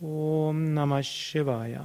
Om Namah Shivaya.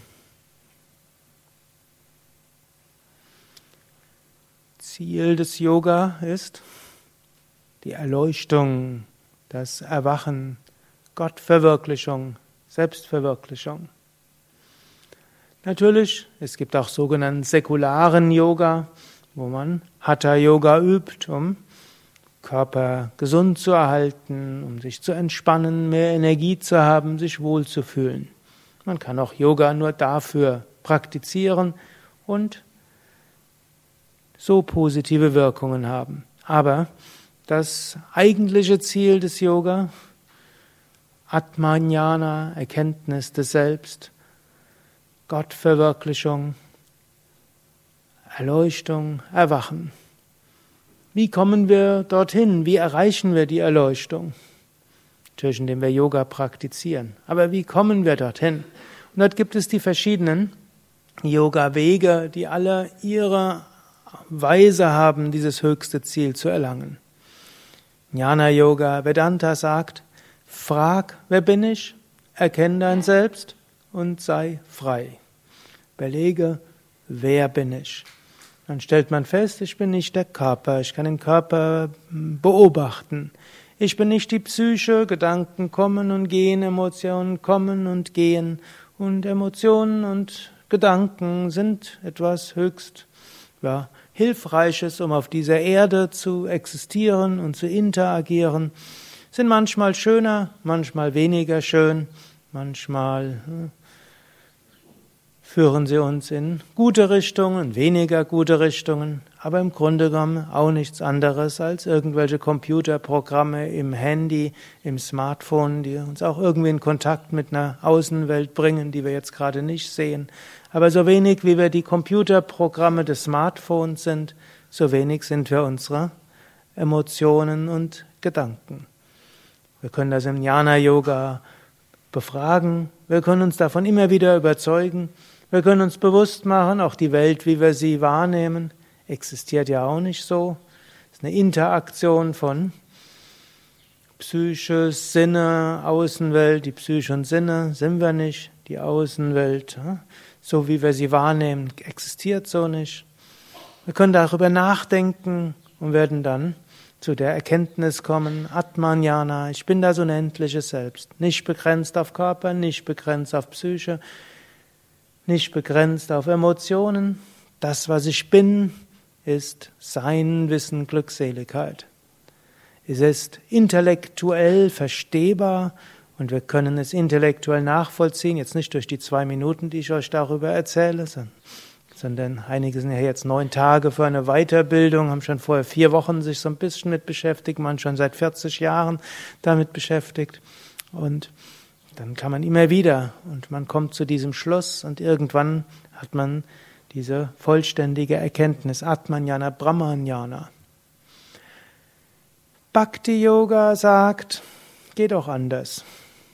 Ziel des Yoga ist die Erleuchtung, das Erwachen, Gottverwirklichung, Selbstverwirklichung. Natürlich, es gibt auch sogenannten säkularen Yoga, wo man Hatha-Yoga übt, um Körper gesund zu erhalten, um sich zu entspannen, mehr Energie zu haben, sich wohlzufühlen. Man kann auch Yoga nur dafür praktizieren und so positive Wirkungen haben. Aber das eigentliche Ziel des Yoga, Atmajnana, Erkenntnis des Selbst, Gottverwirklichung, Erleuchtung, Erwachen. Wie kommen wir dorthin? Wie erreichen wir die Erleuchtung? Natürlich, indem wir Yoga praktizieren. Aber wie kommen wir dorthin? Und dort gibt es die verschiedenen Yoga-Wege, die alle ihre Weise haben, dieses höchste Ziel zu erlangen. Jnana-Yoga, Vedanta sagt, frag, wer bin ich? Erkenne dein Selbst und sei frei. Überlege, wer bin ich? Dann stellt man fest, ich bin nicht der Körper, ich kann den Körper beobachten. Ich bin nicht die Psyche, Gedanken kommen und gehen, Emotionen kommen und gehen. Und Emotionen und Gedanken sind etwas höchst Hilfreiches, um auf dieser Erde zu existieren und zu interagieren. Sind manchmal schöner, manchmal weniger schön, manchmal führen sie uns in gute Richtungen, weniger gute Richtungen, aber im Grunde genommen auch nichts anderes als irgendwelche Computerprogramme im Handy, im Smartphone, die uns auch irgendwie in Kontakt mit einer Außenwelt bringen, die wir jetzt gerade nicht sehen. Aber so wenig wie wir die Computerprogramme des Smartphones sind, so wenig sind wir unsere Emotionen und Gedanken. Wir können das im Jnana-Yoga befragen, wir können uns davon immer wieder überzeugen, wir können uns bewusst machen, auch die Welt, wie wir sie wahrnehmen, existiert ja auch nicht so. Es ist eine Interaktion von Psyche, Sinne, Außenwelt. Die Psyche und Sinne sind wir nicht. Die Außenwelt, so wie wir sie wahrnehmen, existiert so nicht. Wir können darüber nachdenken und werden dann zu der Erkenntnis kommen, Atmajnana, ich bin das unendliche Selbst. Nicht begrenzt auf Körper, nicht begrenzt auf Psyche, nicht begrenzt auf Emotionen. Das, was ich bin, ist Sein, Wissen, Glückseligkeit. Es ist intellektuell verstehbar und wir können es intellektuell nachvollziehen, jetzt nicht durch die 2 Minuten, die ich euch darüber erzähle, sondern einige sind ja jetzt 9 Tage für eine Weiterbildung, haben schon vorher 4 Wochen sich so ein bisschen mit beschäftigt, man schon seit 40 Jahren damit beschäftigt und dann kann man immer wieder und man kommt zu diesem Schluss und irgendwann hat man diese vollständige Erkenntnis, Atmajnana, Brahmajnana. Bhakti-Yoga sagt, geht auch anders.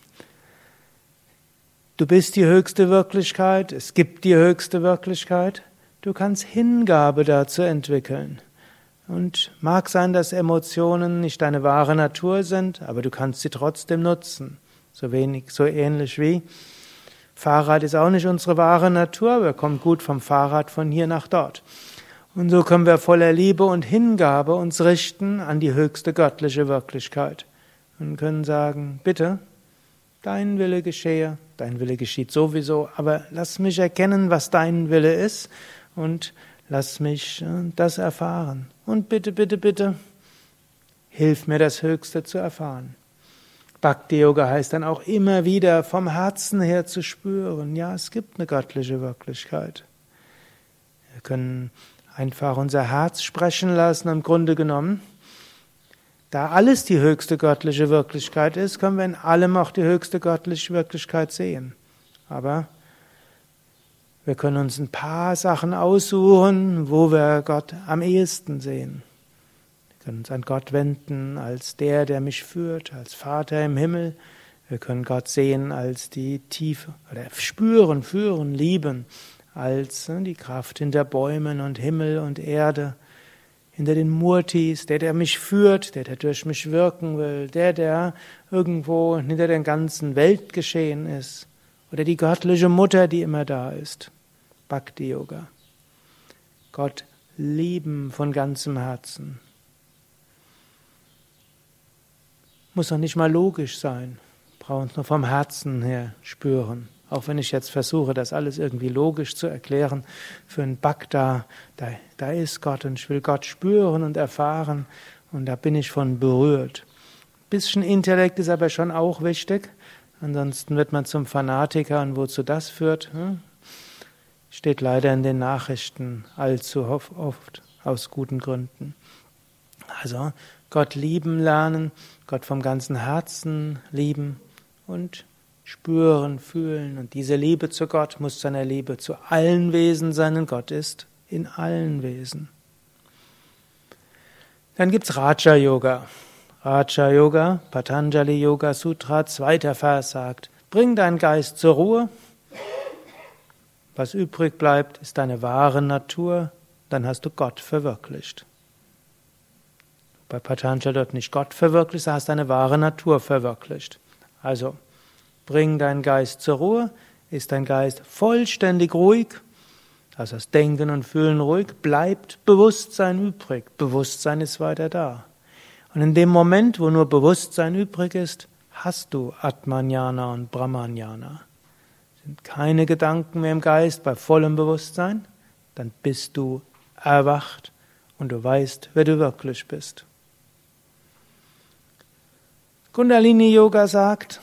Du bist die höchste Wirklichkeit, es gibt die höchste Wirklichkeit, du kannst Hingabe dazu entwickeln. Und mag sein, dass Emotionen nicht deine wahre Natur sind, aber du kannst sie trotzdem nutzen. So ähnlich wie Fahrrad ist auch nicht unsere wahre Natur, wir kommen gut vom Fahrrad von hier nach dort. Und so können wir voller Liebe und Hingabe uns richten an die höchste göttliche Wirklichkeit und können sagen, bitte, dein Wille geschehe, dein Wille geschieht sowieso, aber lass mich erkennen, was dein Wille ist und lass mich das erfahren. Und bitte, bitte, bitte, hilf mir das Höchste zu erfahren. Bhakti-Yoga heißt dann auch immer wieder vom Herzen her zu spüren, ja, es gibt eine göttliche Wirklichkeit. Wir können einfach unser Herz sprechen lassen, im Grunde genommen. Da alles die höchste göttliche Wirklichkeit ist, können wir in allem auch die höchste göttliche Wirklichkeit sehen. Aber wir können uns ein paar Sachen aussuchen, wo wir Gott am ehesten sehen. Wir können uns an Gott wenden als der mich führt, als Vater im Himmel. Wir können Gott sehen als die Tiefe, oder spüren, führen, lieben, als die Kraft hinter Bäumen und Himmel und Erde. hinter den Murtis, der mich führt, der durch mich wirken will, der irgendwo hinter dem ganzen Weltgeschehen ist. Oder die göttliche Mutter, die immer da ist. Bhakti-Yoga. Gott lieben von ganzem Herzen. Muss noch nicht mal logisch sein. Brauchen es nur vom Herzen her spüren. Auch wenn ich jetzt versuche, das alles irgendwie logisch zu erklären, für einen Bhakta, da ist Gott und ich will Gott spüren und erfahren und da bin ich von berührt. Ein bisschen Intellekt ist aber schon auch wichtig, ansonsten wird man zum Fanatiker und wozu das führt, steht leider in den Nachrichten allzu oft aus guten Gründen. Also Gott lieben lernen, Gott vom ganzen Herzen lieben und spüren, fühlen. Und diese Liebe zu Gott muss zu einer Liebe zu allen Wesen sein, denn Gott ist in allen Wesen. Dann gibt's Raja Yoga. Raja Yoga, Patanjali Yoga Sutra, 2. Vers sagt, bring deinen Geist zur Ruhe. Was übrig bleibt, ist deine wahre Natur, dann hast du Gott verwirklicht. Bei Patanjali dort nicht Gott verwirklicht, du hast deine wahre Natur verwirklicht. Also, bring deinen Geist zur Ruhe, ist dein Geist vollständig ruhig, also das Denken und Fühlen ruhig, bleibt Bewusstsein übrig. Bewusstsein ist weiter da. Und in dem Moment, wo nur Bewusstsein übrig ist, hast du Atmanjnana und Brahmanjnana. Sind keine Gedanken mehr im Geist bei vollem Bewusstsein, dann bist du erwacht und du weißt, wer du wirklich bist. Kundalini Yoga sagt,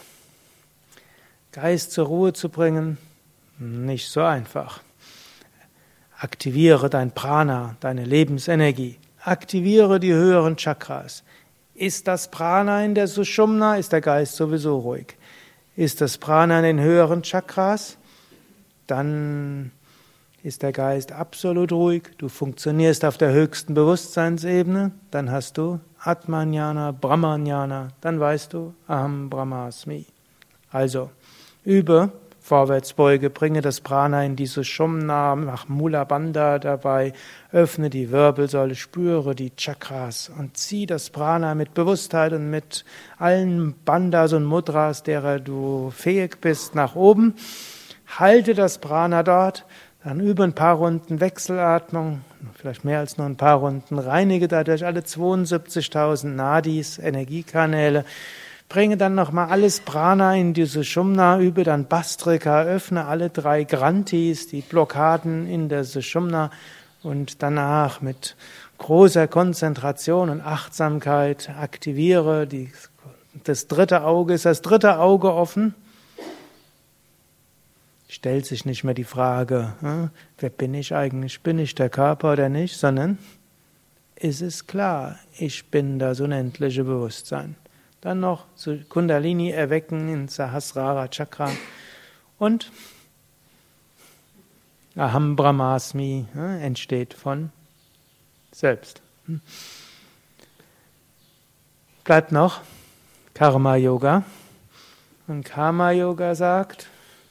Geist zur Ruhe zu bringen, nicht so einfach. Aktiviere dein Prana, deine Lebensenergie. Aktiviere die höheren Chakras. Ist das Prana in der Sushumna, ist der Geist sowieso ruhig. Ist das Prana in den höheren Chakras, dann ist der Geist absolut ruhig. Du funktionierst auf der höchsten Bewusstseinsebene, dann hast du Atmanjnana, Brahmanjnana, dann weißt du Aham Brahmasmi. Also, übe Vorwärtsbeuge, bringe das Prana in die Sushumna, mach Mula Bandha dabei, öffne die Wirbelsäule, spüre die Chakras und zieh das Prana mit Bewusstheit und mit allen Bandhas und Mudras, derer du fähig bist, nach oben. Halte das Prana dort, dann übe ein paar Runden Wechselatmung, vielleicht mehr als nur ein paar Runden, reinige dadurch alle 72.000 Nadis, Energiekanäle. Bringe dann nochmal alles Prana in die Sushumna, übe dann Bastrika, öffne alle 3 Granthis, die Blockaden in der Sushumna und danach mit großer Konzentration und Achtsamkeit aktiviere das 3. Auge. Ist das 3. Auge offen? Stellt sich nicht mehr die Frage, wer bin ich eigentlich? Bin ich der Körper oder nicht? Sondern ist es klar, ich bin das unendliche Bewusstsein. Dann noch Kundalini erwecken in Sahasrara Chakra und Aham Brahmasmi entsteht von selbst. Bleibt noch Karma Yoga. Und Karma Yoga sagt,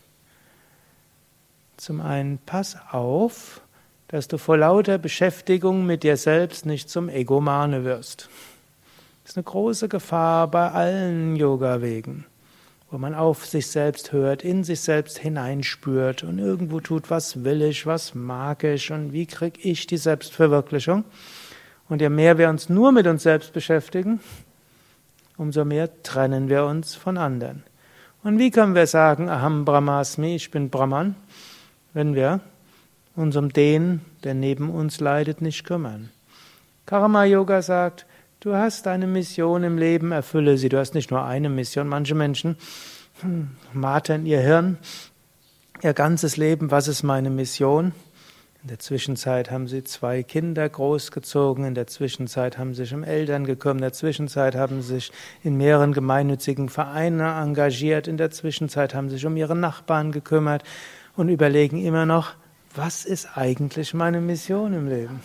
zum einen, pass auf, dass du vor lauter Beschäftigung mit dir selbst nicht zum Egomane wirst. Das ist eine große Gefahr bei allen Yoga-Wegen, wo man auf sich selbst hört, in sich selbst hineinspürt und irgendwo tut, was will ich, was mag ich und wie kriege ich die Selbstverwirklichung. Und je mehr wir uns nur mit uns selbst beschäftigen, umso mehr trennen wir uns von anderen. Und wie können wir sagen, Aham Brahmasmi, ich bin Brahman, wenn wir uns um den, der neben uns leidet, nicht kümmern? Karma Yoga sagt, du hast eine Mission im Leben, erfülle sie. Du hast nicht nur eine Mission. Manche Menschen martern ihr Hirn, ihr ganzes Leben, was ist meine Mission? In der Zwischenzeit haben sie 2 Kinder großgezogen, in der Zwischenzeit haben sie sich um Eltern gekümmert, in der Zwischenzeit haben sie sich in mehreren gemeinnützigen Vereinen engagiert, in der Zwischenzeit haben sie sich um ihre Nachbarn gekümmert und überlegen immer noch, was ist eigentlich meine Mission im Leben?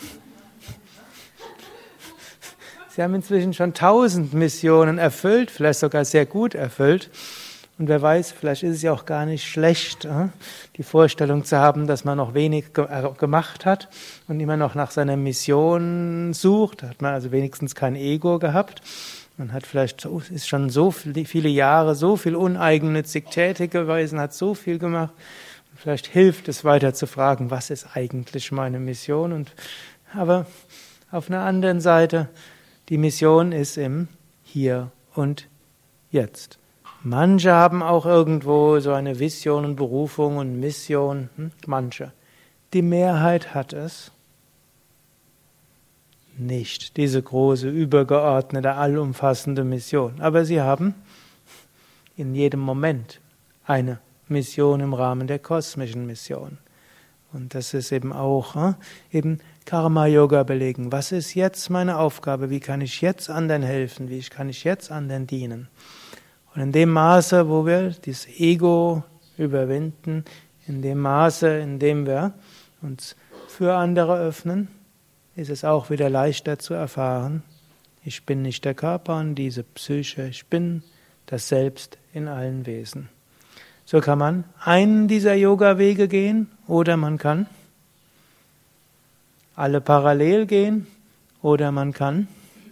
Sie haben inzwischen schon 1000 Missionen erfüllt, vielleicht sogar sehr gut erfüllt. Und wer weiß, vielleicht ist es ja auch gar nicht schlecht, die Vorstellung zu haben, dass man noch wenig gemacht hat und immer noch nach seiner Mission sucht. Da hat man also wenigstens kein Ego gehabt. Man hat vielleicht, ist schon so viele Jahre so viel uneigennützig tätig gewesen, hat so viel gemacht. Vielleicht hilft es weiter zu fragen, was ist eigentlich meine Mission? Aber auf einer anderen Seite, die Mission ist im Hier und Jetzt. Manche haben auch irgendwo so eine Vision und Berufung und Mission. Manche. Die Mehrheit hat es nicht, diese große, übergeordnete, allumfassende Mission. Aber sie haben in jedem Moment eine Mission im Rahmen der kosmischen Mission. Und das ist eben auch eben Karma-Yoga belegen. Was ist jetzt meine Aufgabe? Wie kann ich jetzt anderen helfen? Wie kann ich jetzt anderen dienen? Und in dem Maße, wo wir das Ego überwinden, in dem Maße, in dem wir uns für andere öffnen, ist es auch wieder leichter zu erfahren, ich bin nicht der Körper und diese Psyche, ich bin das Selbst in allen Wesen. So kann man einen dieser Yoga-Wege gehen oder man kann alle parallel gehen oder man kann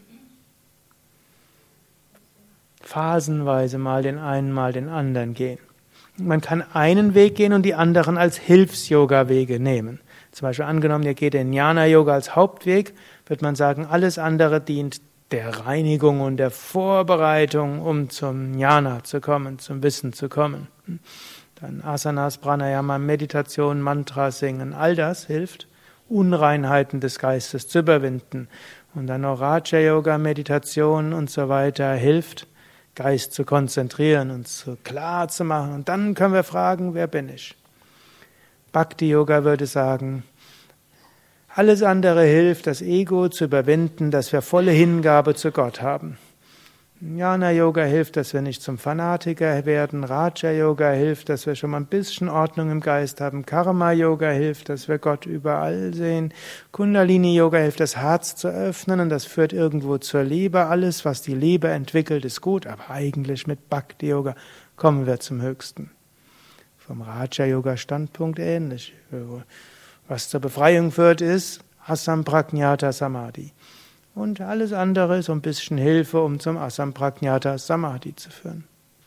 phasenweise mal den einen, mal den anderen gehen. Man kann einen Weg gehen und die anderen als Hilfs-Yoga-Wege nehmen. Zum Beispiel angenommen, ihr geht den Jnana-Yoga als Hauptweg, wird man sagen, alles andere dient der Reinigung und der Vorbereitung, um zum Jnana zu kommen, zum Wissen zu kommen. Dann Asanas, Pranayama, Meditation, Mantra singen, all das hilft, Unreinheiten des Geistes zu überwinden. Und dann noch Raja-Yoga, Meditation und so weiter hilft, Geist zu konzentrieren und klar zu machen. Und dann können wir fragen, wer bin ich? Bhakti-Yoga würde sagen, alles andere hilft, das Ego zu überwinden, dass wir volle Hingabe zu Gott haben. Jnana-Yoga hilft, dass wir nicht zum Fanatiker werden. Raja-Yoga hilft, dass wir schon mal ein bisschen Ordnung im Geist haben. Karma-Yoga hilft, dass wir Gott überall sehen. Kundalini-Yoga hilft, das Herz zu öffnen und das führt irgendwo zur Liebe. Alles, was die Liebe entwickelt, ist gut, aber eigentlich mit Bhakti-Yoga kommen wir zum Höchsten. Vom Raja-Yoga-Standpunkt ähnlich. Was zur Befreiung führt, ist Asamprajñata Samadhi. Und alles andere ist so ein bisschen Hilfe, um zum Asamprajñata Samadhi zu führen.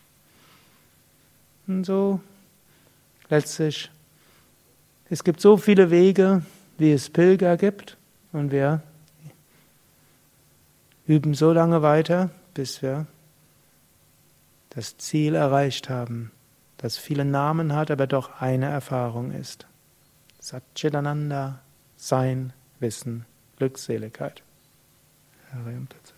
Und so letztlich, es gibt so viele Wege, wie es Pilger gibt, und wir üben so lange weiter, bis wir das Ziel erreicht haben, das viele Namen hat, aber doch eine Erfahrung ist. Satchitananda, Sein, Wissen, Glückseligkeit. Hare Om Tat Sat.